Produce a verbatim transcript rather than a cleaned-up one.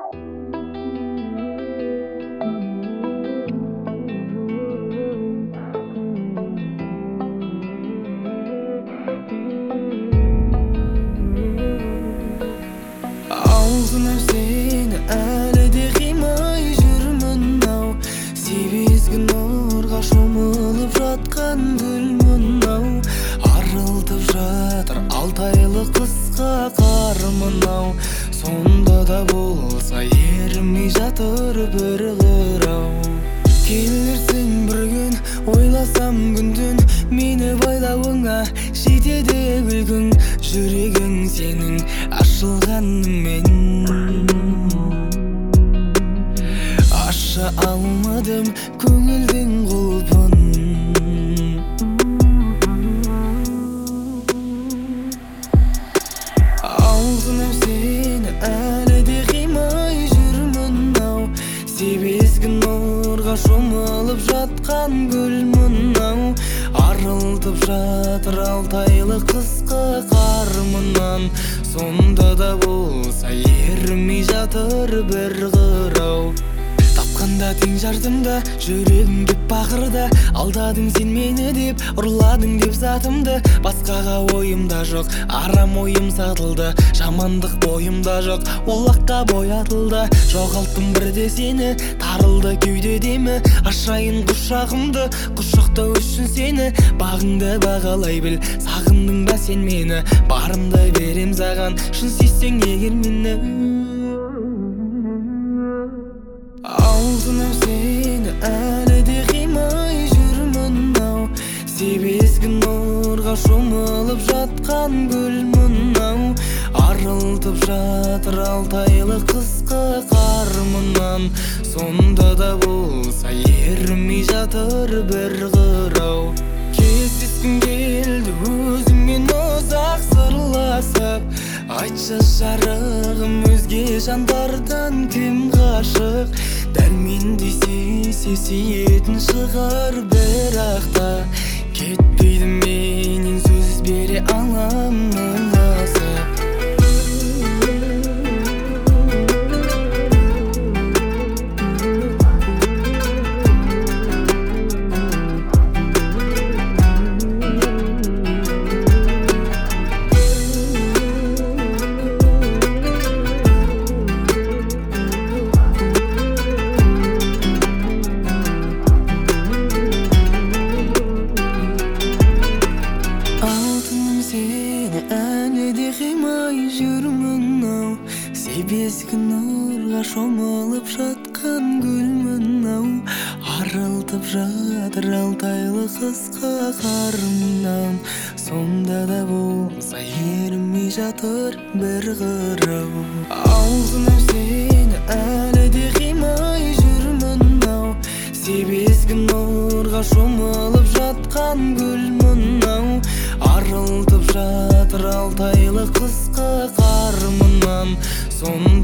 Алғынам сені әлі де қимай жүрмін ау, себезгі нұрға шомылып жатқан гүлмін ау. Арылтып жатыр алтайлы қысқа қарымын ау, сонда да болса ерімей жатыр бір қырау. Келерсің бір күн, ойласам күн-түн, мені байлауыңа жетеді күлкің. Жүрегің сенің ашылғанымен аша алмадым көңілдің құлпын. Алғынам сені әлі де қимай жүрмін ау, себезгі нұрға шомылып жатқан гүлмін ау. Арылтып жатыр алтайлы қысқа қарымынан, сонда да болса ерімей жатыр бір қырау. Тапқанда тең жартымда жүрегім деп бақырды, алдадың сен мені деп, ұрладың деп затымды. Басқаға ойымда жоқ, арам ойым сатылды, жамандық бойымда жоқ, олаққа боятылды. Жоғалттым бірде сені, тарылды кеудедемі, ашайын құшағымды, құшақтау үшін сені. Бағыңды бағалай біл, сағындың ба сен мені, барымды берем саған, шын сүйсең егер мені. Алғынам сені әлі де қимай жүрмін ау, себезгі нұрға шомылып жатқан гүлмін ау. Арылтып жатыр алтайлы қысқа қарымынан, сонда да болса ерімей жатыр бір қырау. Кездескім келді өзіңмен ұзақ сырласып, айтшы жарығым өзге жандардан кім ғашық. Дәрмен десе сүйетін шығар бірақ та, кетпейді менен сөз бере аламын асып. Сені әлі де қимай жүрмін ау, себезгі нұрға шомылып жатқан гүлмін ау. Арылтып жатыр алтайлы қысқа қарымнан, сонда да болса ерімей жатыр бір қырау. Алғынам сені әлі де қимай жүрмін ау, себезгі нұрға шомылып жатқан гүлмін ау. Арылтып жатыр алтайлы қысқа қарымынан, сонда